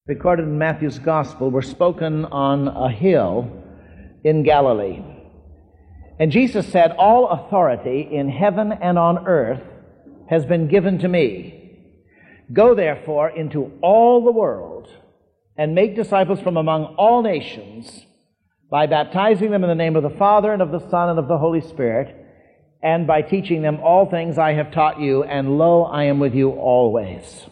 recorded in Matthew's Gospel were spoken on a hill in Galilee. And Jesus said, "All authority in heaven and on earth has been given to me. Go therefore into all the world and make disciples from among all nations by baptizing them in the name of the Father and of the Son and of the Holy Spirit, and by teaching them all things I have taught you, and lo, I am with you always."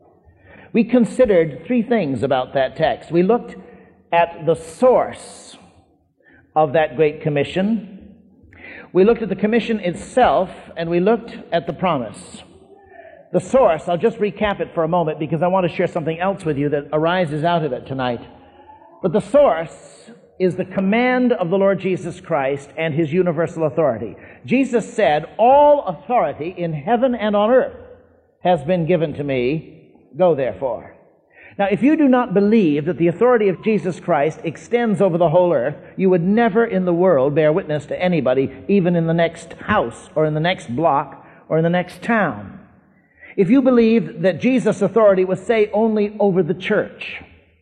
We considered three things about that text. We looked at the source of that Great Commission. We looked at the commission itself, and we looked at the promise. The source, I'll just recap it for a moment because I want to share something else with you that arises out of it tonight. But the source is the command of the Lord Jesus Christ and His universal authority. Jesus said, "All authority in heaven and on earth has been given to me. Go therefore." Now, if you do not believe that the authority of Jesus Christ extends over the whole earth, you would never in the world bear witness to anybody, even in the next house or in the next block or in the next town. If you believe that Jesus' authority was, say, only over the church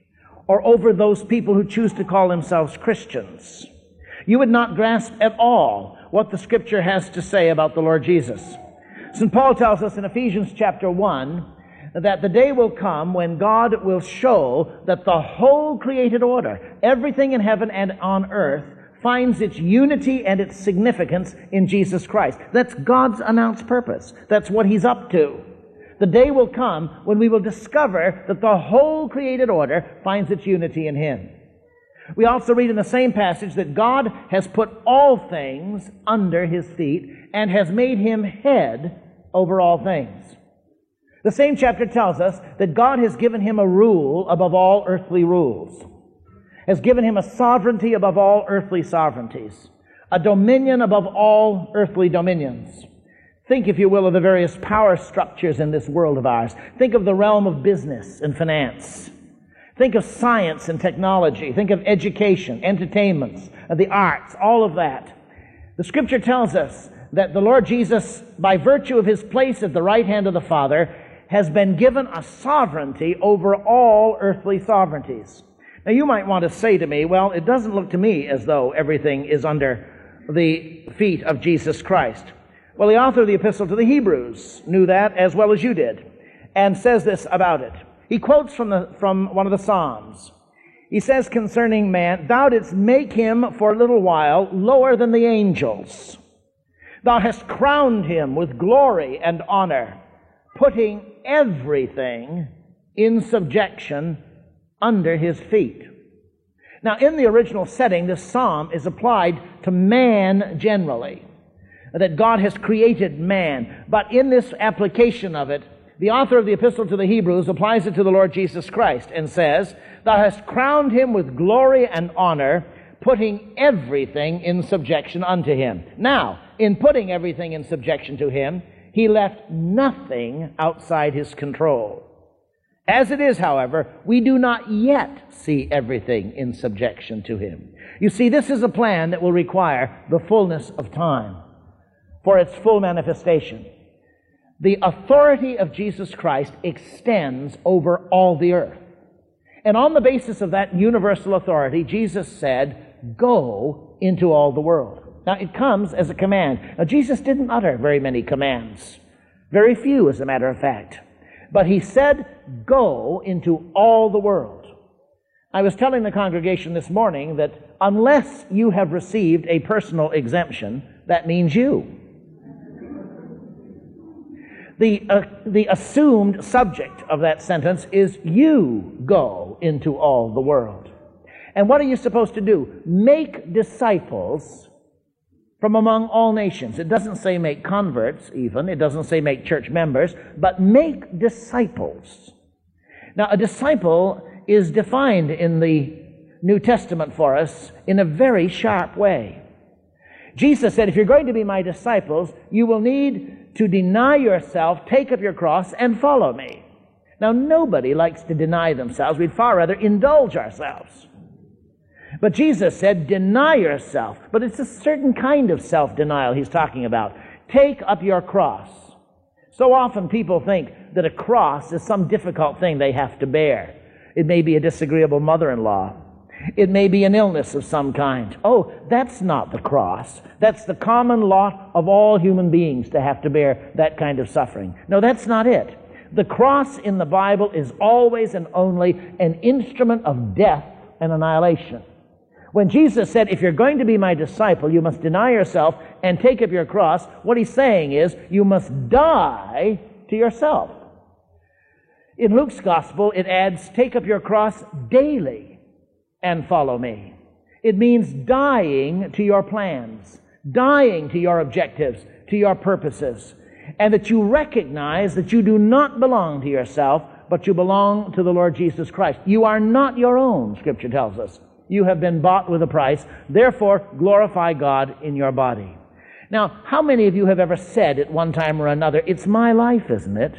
or over those people who choose to call themselves Christians, you would not grasp at all what the Scripture has to say about the Lord Jesus. St. Paul tells us in Ephesians chapter 1 that the day will come when God will show that the whole created order, everything in heaven and on earth, finds its unity and its significance in Jesus Christ. That's God's announced purpose. That's what He's up to. The day will come when we will discover that the whole created order finds its unity in Him. We also read in the same passage that God has put all things under His feet and has made Him head over all things. The same chapter tells us that God has given Him a rule above all earthly rules, has given Him a sovereignty above all earthly sovereignties, a dominion above all earthly dominions. Think, if you will, of the various power structures in this world of ours. Think of the realm of business and finance. Think of science and technology. Think of education, entertainments, the arts, all of that. The Scripture tells us that the Lord Jesus, by virtue of His place at the right hand of the Father, has been given a sovereignty over all earthly sovereignties. Now, you might want to say to me, well, it doesn't look to me as though everything is under the feet of Jesus Christ. Well, the author of the Epistle to the Hebrews knew that as well as you did, and says this about it. He quotes from one of the Psalms. He says concerning man, "Thou didst make him for a little while lower than the angels. Thou hast crowned him with glory and honor, putting everything in subjection under his feet." Now, in the original setting, this psalm is applied to man generally, that God has created man. But in this application of it, the author of the Epistle to the Hebrews applies it to the Lord Jesus Christ and says, "Thou hast crowned him with glory and honor, putting everything in subjection unto him." Now, in putting everything in subjection to him, He left nothing outside His control. As it is, however, we do not yet see everything in subjection to Him. You see, this is a plan that will require the fullness of time for its full manifestation. The authority of Jesus Christ extends over all the earth. And on the basis of that universal authority, Jesus said, "Go into all the world." Now, it comes as a command. Now, Jesus didn't utter very many commands. Very few, as a matter of fact. But He said, "Go into all the world." I was telling the congregation this morning that unless you have received a personal exemption, that means you. The assumed subject of that sentence is you go into all the world. And what are you supposed to do? Make disciples from among all nations. It doesn't say make converts even. It doesn't say make church members, but make disciples. Now, a disciple is defined in the New Testament for us in a very sharp way. Jesus said, if you're going to be my disciples, you will need to deny yourself, take up your cross, and follow me. Now, nobody likes to deny themselves. We'd far rather indulge ourselves. But Jesus said, deny yourself. But it's a certain kind of self-denial He's talking about. Take up your cross. So often people think that a cross is some difficult thing they have to bear. It may be a disagreeable mother-in-law. It may be an illness of some kind. Oh, that's not the cross. That's the common lot of all human beings to have to bear that kind of suffering. No, that's not it. The cross in the Bible is always and only an instrument of death and annihilation. When Jesus said, if you're going to be my disciple, you must deny yourself and take up your cross, what he's saying is, you must die to yourself. In Luke's gospel, it adds, take up your cross daily and follow me. It means dying to your plans, dying to your objectives, to your purposes, and that you recognize that you do not belong to yourself, but you belong to the Lord Jesus Christ. You are not your own, Scripture tells us. You have been bought with a price. Therefore, glorify God in your body. Now, how many of you have ever said at one time or another, it's my life, isn't it?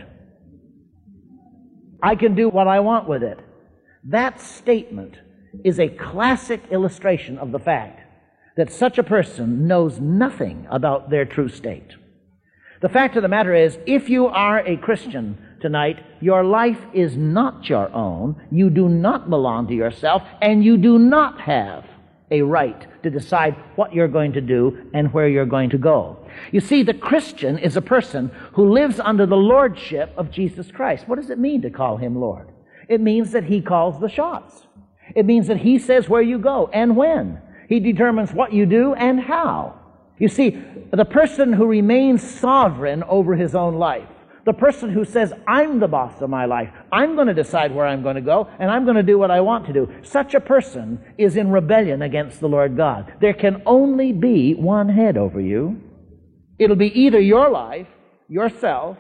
I can do what I want with it. That statement is a classic illustration of the fact that such a person knows nothing about their true state. The fact of the matter is, if you are a Christian tonight, your life is not your own. You do not belong to yourself, and you do not have a right to decide what you're going to do and where you're going to go. You see, the Christian is a person who lives under the lordship of Jesus Christ. What does it mean to call him Lord? It means that he calls the shots. It means that he says where you go and when. He determines what you do and how. You see, the person who remains sovereign over his own life, the person who says, I'm the boss of my life, I'm going to decide where I'm going to go, and I'm going to do what I want to do, such a person is in rebellion against the Lord God. There can only be one head over you. It'll be either your life, yourself,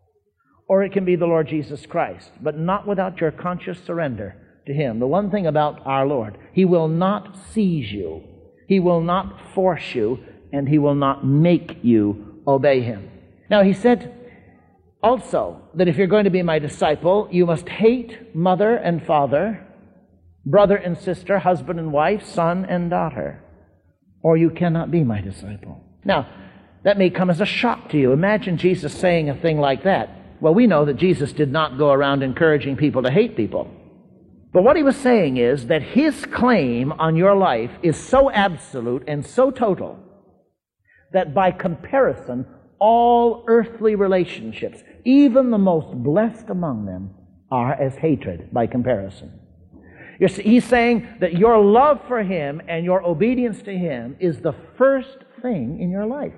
or it can be the Lord Jesus Christ, but not without your conscious surrender to him. The one thing about our Lord, he will not seize you, he will not force you, and he will not make you obey him. Now, he said also that if you're going to be my disciple, you must hate mother and father, brother and sister, husband and wife, son and daughter, or you cannot be my disciple. Now, that may come as a shock to you. Imagine Jesus saying a thing like that. Well, we know that Jesus did not go around encouraging people to hate people. But what he was saying is that his claim on your life is so absolute and so total that by comparison, all earthly relationships, even the most blessed among them, are as hatred by comparison. He's saying that your love for him and your obedience to him is the first thing in your life.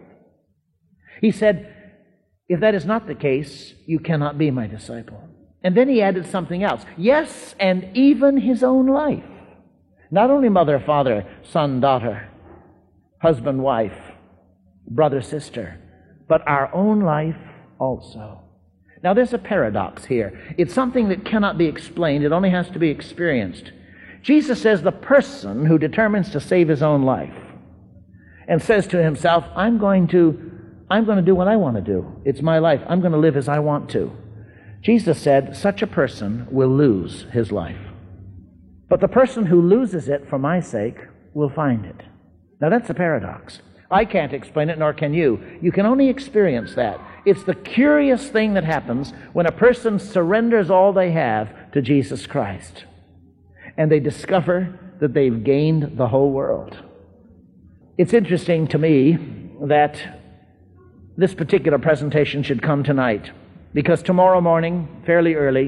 He said, if that is not the case, you cannot be my disciple. And then he added something else. Yes, and even his own life. Not only mother, father, son, daughter, husband, wife, brother, sister, but our own life also. Now, there's a paradox here. It's something that cannot be explained. It only has to be experienced. Jesus says the person who determines to save his own life and says to himself, I'm going to do what I want to do. It's my life. I'm going to live as I want to. Jesus said, such a person will lose his life. But the person who loses it for my sake will find it. Now, that's a paradox. I can't explain it, nor can you. You can only experience that. It's the curious thing that happens when a person surrenders all they have to Jesus Christ, and they discover that they've gained the whole world. It's interesting to me that this particular presentation should come tonight, because tomorrow morning, fairly early,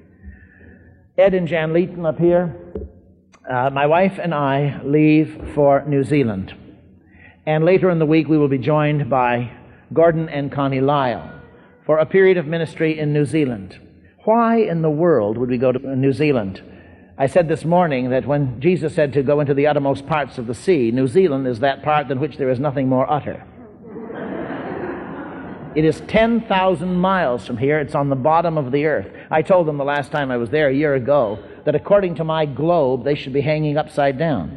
Ed and Jan Leeton up here, my wife and I leave for New Zealand. And later in the week, we will be joined by Gordon and Connie Lyle for a period of ministry in New Zealand. Why in the world would we go to New Zealand? I said this morning that when Jesus said to go into the uttermost parts of the sea, New Zealand is that part than which there is nothing more utter. It is 10,000 miles from here. It's on the bottom of the earth. I told them the last time I was there a year ago that according to my globe, they should be hanging upside down.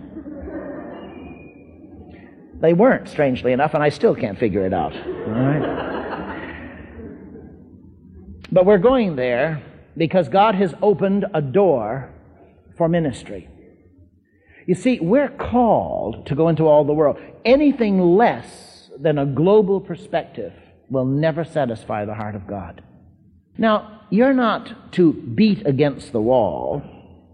They weren't, strangely enough, and I still can't figure it out. All right? But we're going there because God has opened a door for ministry. You see, we're called to go into all the world. Anything less than a global perspective will never satisfy the heart of God. Now, you're not to beat against the wall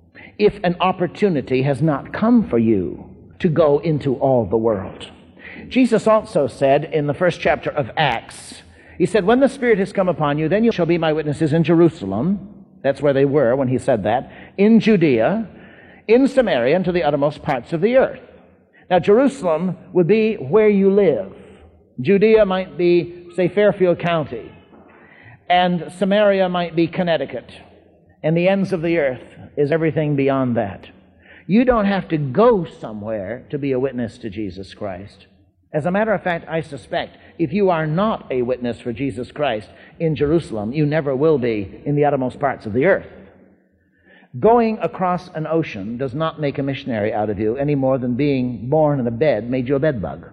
if an opportunity has not come for you to go into all the world. Jesus also said in the first chapter of Acts, he said, when the Spirit has come upon you, then you shall be my witnesses in Jerusalem. That's where they were when he said that. In Judea, in Samaria, and to the uttermost parts of the earth. Now, Jerusalem would be where you live. Judea might be, say, Fairfield County. And Samaria might be Connecticut. And the ends of the earth is everything beyond that. You don't have to go somewhere to be a witness to Jesus Christ. As a matter of fact, I suspect if you are not a witness for Jesus Christ in Jerusalem, you never will be in the uttermost parts of the earth. Going across an ocean does not make a missionary out of you any more than being born in a bed made you a bedbug.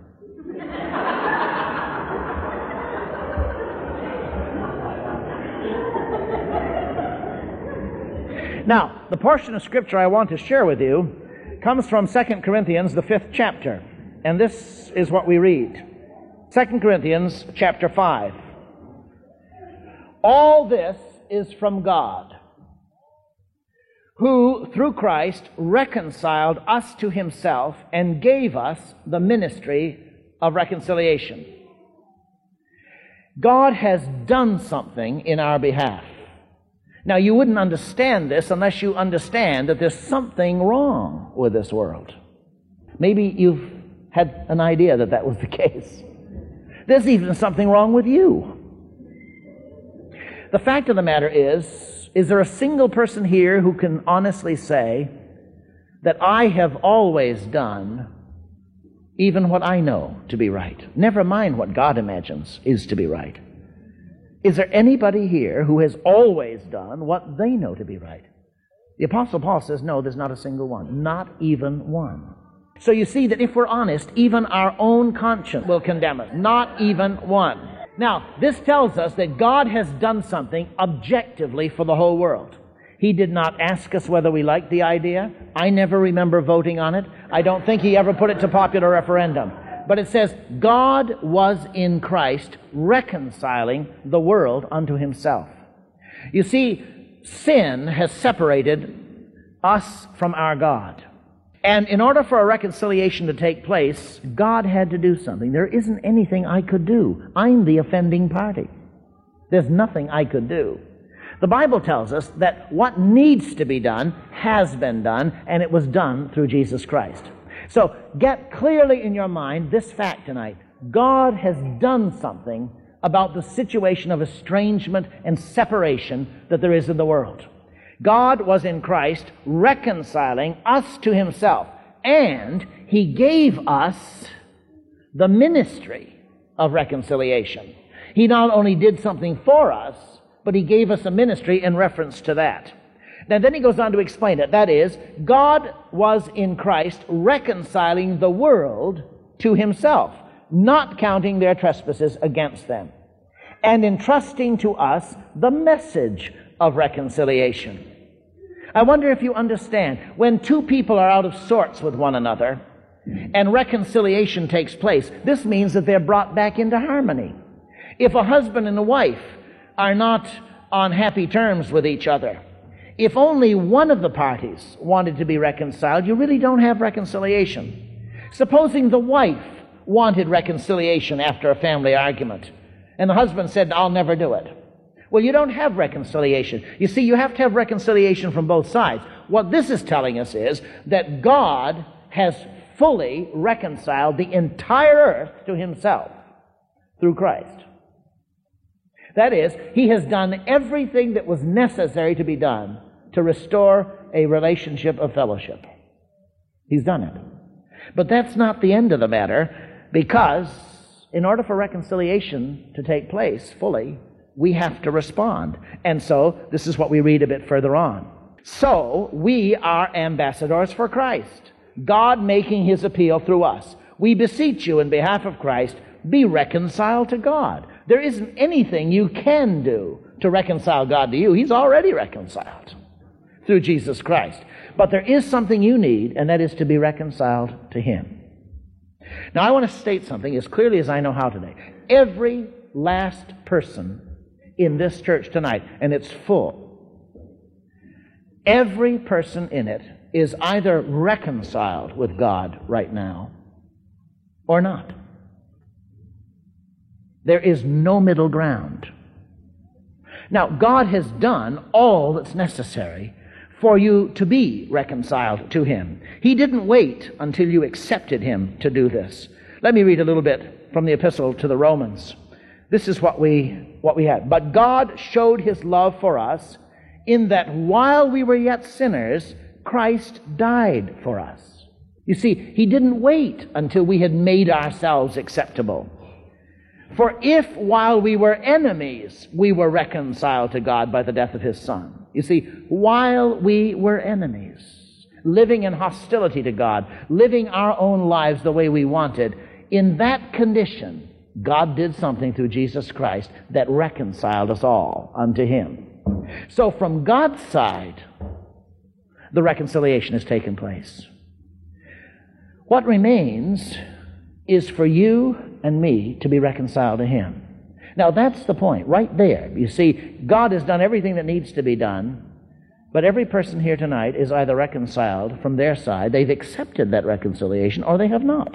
Now, the portion of Scripture I want to share with you comes from 2 Corinthians, the 5th chapter. And this is what we read. 2 Corinthians chapter 5. All this is from God, who through Christ reconciled us to himself and gave us the ministry of reconciliation. God has done something in our behalf. Now, you wouldn't understand this unless you understand that there's something wrong with this world. Maybe you've had an idea that that was the case. There's even something wrong with you. The fact of the matter is there a single person here who can honestly say that I have always done even what I know to be right? Never mind what God imagines is to be right. Is there anybody here who has always done what they know to be right? The Apostle Paul says, no, there's not a single one. Not even one. So you see that if we're honest, even our own conscience will condemn us. Not even one. Now, this tells us that God has done something objectively for the whole world. He did not ask us whether we liked the idea. I never remember voting on it. I don't think he ever put it to popular referendum. But it says, God was in Christ reconciling the world unto himself. You see, sin has separated us from our God. And in order for a reconciliation to take place, God had to do something. There isn't anything I could do. I'm the offending party. There's nothing I could do. The Bible tells us that what needs to be done has been done, and it was done through Jesus Christ. So get clearly in your mind this fact tonight. God has done something about the situation of estrangement and separation that there is in the world. God was in Christ reconciling us to himself, and he gave us the ministry of reconciliation. He not only did something for us, but he gave us a ministry in reference to that. Now then he goes on to explain it. That is, God was in Christ reconciling the world to himself, not counting their trespasses against them, and entrusting to us the message of reconciliation. I wonder if you understand, when two people are out of sorts with one another and reconciliation takes place, this means that they're brought back into harmony. If a husband and a wife are not on happy terms with each other, if only one of the parties wanted to be reconciled, you really don't have reconciliation. Supposing the wife wanted reconciliation after a family argument, and the husband said, I'll never do it. Well, you don't have reconciliation. You see, you have to have reconciliation from both sides. What this is telling us is that God has fully reconciled the entire earth to himself through Christ. That is, he has done everything that was necessary to be done to restore a relationship of fellowship. He's done it. But that's not the end of the matter, because in order for reconciliation to take place fully, we have to respond. And so, this is what we read a bit further on. So, we are ambassadors for Christ, God making his appeal through us. We beseech you in behalf of Christ, be reconciled to God. There isn't anything you can do to reconcile God to you. He's already reconciled through Jesus Christ. But there is something you need, and that is to be reconciled to him. Now, I want to state something as clearly as I know how today. Every last person in this church tonight, and it's full, every person in it is either reconciled with God right now or not. There is no middle ground. Now, God has done all that's necessary for you to be reconciled to Him. He didn't wait until you accepted Him to do this. Let me read a little bit from the epistle to the Romans. This is what we had. But God showed His love for us in that while we were yet sinners, Christ died for us. You see, He didn't wait until we had made ourselves acceptable. For if while we were enemies, we were reconciled to God by the death of His Son. You see, while we were enemies, living in hostility to God, living our own lives the way we wanted, in that condition, God did something through Jesus Christ that reconciled us all unto Him. So from God's side, the reconciliation has taken place. What remains is for you and me to be reconciled to Him. Now that's the point, right there. You see, God has done everything that needs to be done, but every person here tonight is either reconciled from their side, they've accepted that reconciliation, or they have not.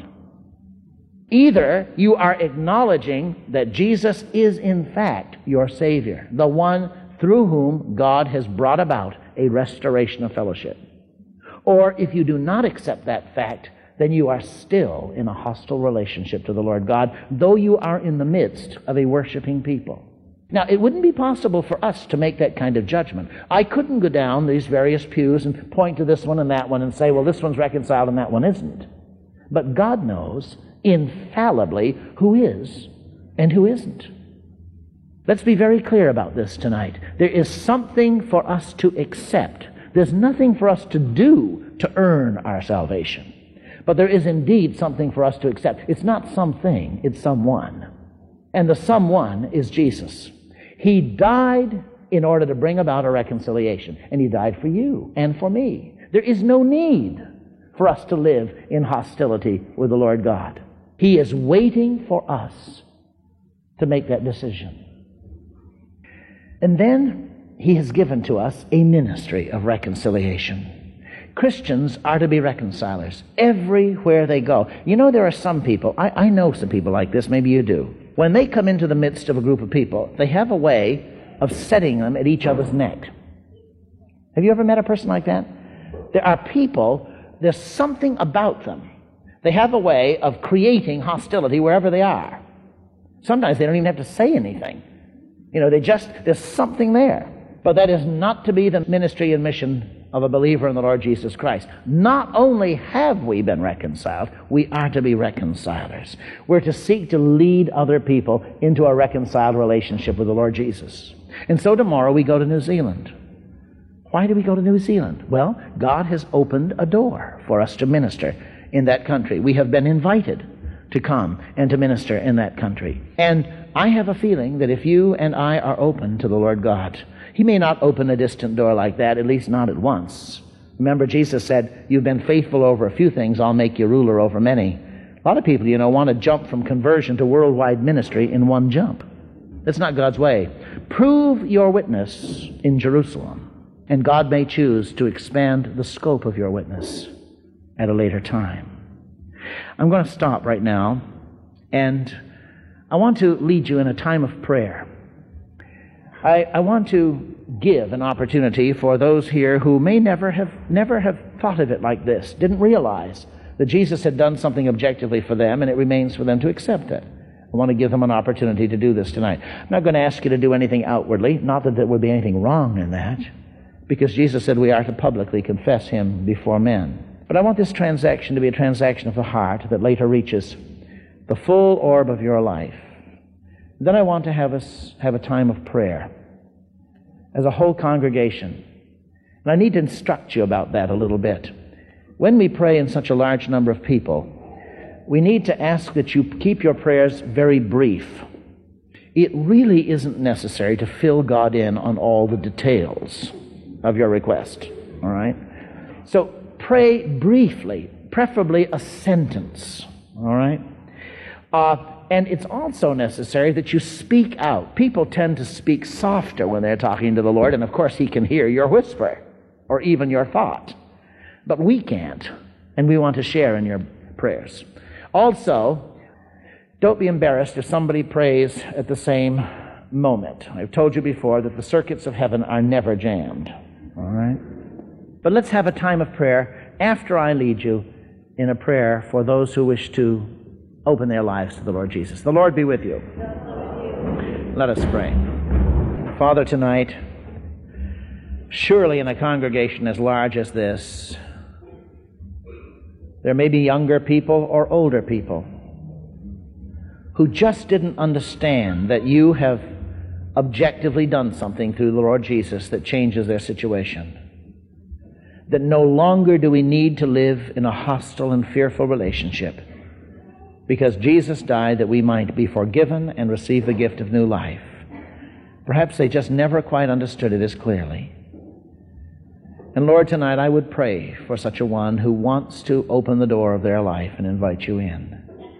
Either you are acknowledging that Jesus is in fact your Savior, the one through whom God has brought about a restoration of fellowship. Or if you do not accept that fact, then you are still in a hostile relationship to the Lord God, though you are in the midst of a worshiping people. Now, it wouldn't be possible for us to make that kind of judgment. I couldn't go down these various pews and point to this one and that one and say, well, this one's reconciled and that one isn't. But God knows infallibly who is and who isn't. Let's be very clear about this tonight. There is something for us to accept. There's nothing for us to do to earn our salvation. But there is indeed something for us to accept. It's not something, it's someone. And the someone is Jesus. He died in order to bring about a reconciliation. And He died for you and for me. There is no need for us to live in hostility with the Lord God. He is waiting for us to make that decision. And then He has given to us a ministry of reconciliation. Christians are to be reconcilers everywhere they go. You know, there are some people, I know some people like this, maybe you do. When they come into the midst of a group of people, they have a way of setting them at each other's neck. Have you ever met a person like that? There are people, there's something about them. They have a way of creating hostility wherever they are. Sometimes they don't even have to say anything. You know, there's something there. But that is not to be the ministry and mission of a believer in the Lord Jesus Christ. Not only have we been reconciled, we are to be reconcilers. We're to seek to lead other people into a reconciled relationship with the Lord Jesus. And so tomorrow we go to New Zealand. Why do we go to New Zealand? Well, God has opened a door for us to minister in that country. We have been invited to come and to minister in that country. And I have a feeling that if you and I are open to the Lord God, He may not open a distant door like that, at least not at once. Remember, Jesus said, you've been faithful over a few things, I'll make you ruler over many. A lot of people, you know, want to jump from conversion to worldwide ministry in one jump. That's not God's way. Prove your witness in Jerusalem, and God may choose to expand the scope of your witness at a later time. I'm going to stop right now, and I want to lead you in a time of prayer. I want to give an opportunity for those here who may never have thought of it like this, didn't realize that Jesus had done something objectively for them, and it remains for them to accept it. I want to give them an opportunity to do this tonight. I'm not going to ask you to do anything outwardly, not that there would be anything wrong in that, because Jesus said we are to publicly confess Him before men. But I want this transaction to be a transaction of the heart that later reaches the full orb of your life. Then I want to have us have a time of prayer as a whole congregation. And I need to instruct you about that a little bit. When we pray in such a large number of people, we need to ask that you keep your prayers very brief. It really isn't necessary to fill God in on all the details of your request. All right? So pray briefly, preferably a sentence. All right? And it's also necessary that you speak out. People tend to speak softer when they're talking to the Lord, and of course He can hear your whisper or even your thought. But we can't, and we want to share in your prayers. Also, don't be embarrassed if somebody prays at the same moment. I've told you before that the circuits of heaven are never jammed. All right? But let's have a time of prayer after I lead you in a prayer for those who wish to open their lives to the Lord Jesus. The Lord be with you. Let us pray. Father, tonight, surely in a congregation as large as this, there may be younger people or older people who just didn't understand that you have objectively done something through the Lord Jesus that changes their situation. That no longer do we need to live in a hostile and fearful relationship, because Jesus died that we might be forgiven and receive the gift of new life. Perhaps they just never quite understood it as clearly. And Lord, tonight I would pray for such a one who wants to open the door of their life and invite you in.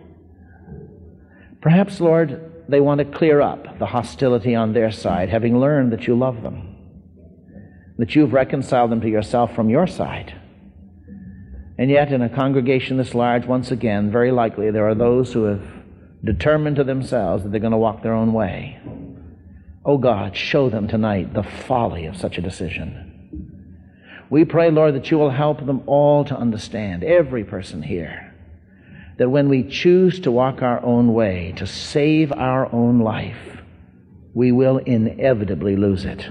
Perhaps, Lord, they want to clear up the hostility on their side, having learned that you love them, that you've reconciled them to yourself from your side. And yet, in a congregation this large, once again, very likely there are those who have determined to themselves that they're going to walk their own way. Oh God, show them tonight the folly of such a decision. We pray, Lord, that you will help them all to understand, every person here, that when we choose to walk our own way, to save our own life, we will inevitably lose it.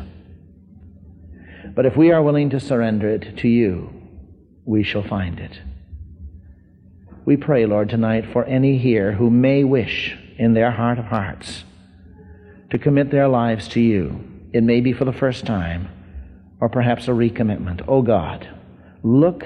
But if we are willing to surrender it to you, we shall find it. We pray, Lord, tonight for any here who may wish in their heart of hearts to commit their lives to you. It may be for the first time, or perhaps a recommitment. Oh God, look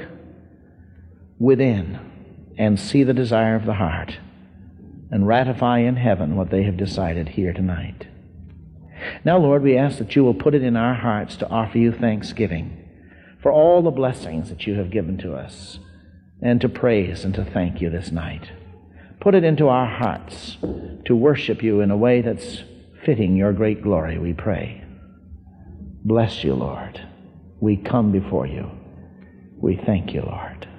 within and see the desire of the heart, and ratify in heaven what they have decided here tonight. Now, Lord, we ask that you will put it in our hearts to offer you thanksgiving for all the blessings that you have given to us, and to praise and to thank you this night. Put it into our hearts to worship you in a way that's fitting your great glory, we pray. Bless you, Lord. We come before you. We thank you, Lord.